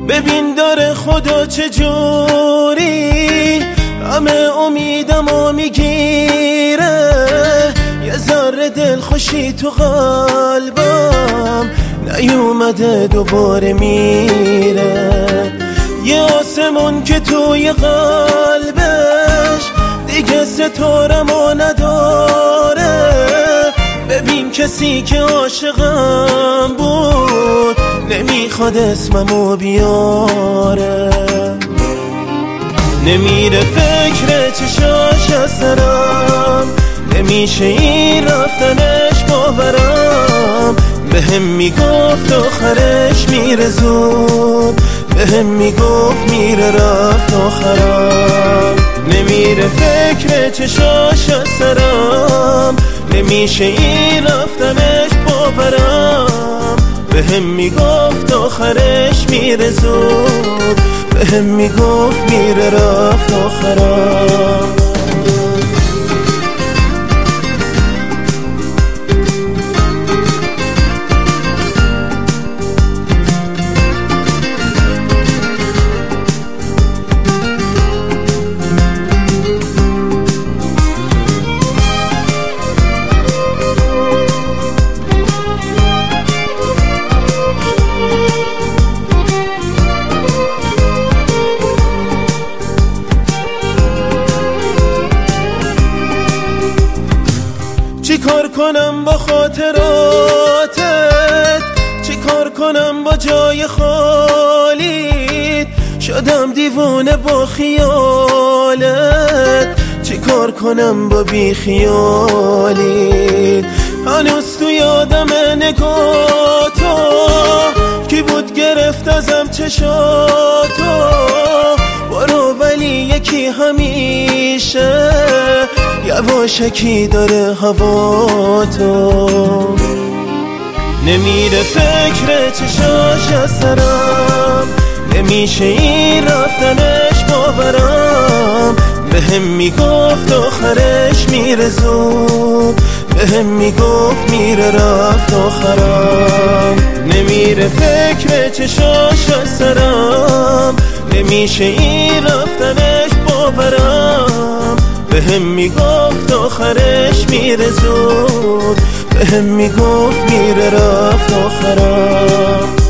ببین داره خدا چجوری همه امیدمو میگیره، یه ذره دلخوشی تو قلبم نیومده دوباره میره. یه آسمون که توی قلبش دیگه ستارمو نداره، ببین کسی که عاشقم بود نمیخواد اسممو بیاره. نمیره فکر چشاش از سرم، نمیشه این رفتنش باورم. بهم میگفت آخرش میره زود، بهم میگفت میره رفت آخرم. نمیره فکر چشاش از سرم، نمیشه این رفتنش باورم. بهم میگفت آخرش میره زود، بهم میگفت میره رفت آخرم. چی کار کنم با خاطراتت، چی کار کنم با جای خالیت، شدم دیوانه با خیالت. چی کار کنم با بی خیالیت، هنوز تو یادم نگاه تو کی بود گرفت ازم چشاتو. برو ولی یکی همیشه یواشکی داره هوا تو. نمیره فکر چشاش از سرم، نمیشه این رفتنش باورم. بهم میگفت آخرش میره زود، بهم میگفت میره رفت آخرم. نمیره فکر چشاش از سرم، نمیشه این رفتنش باورم. بهم میگفت آخرش میره زود، بهم میگفت میره رفت آخرم.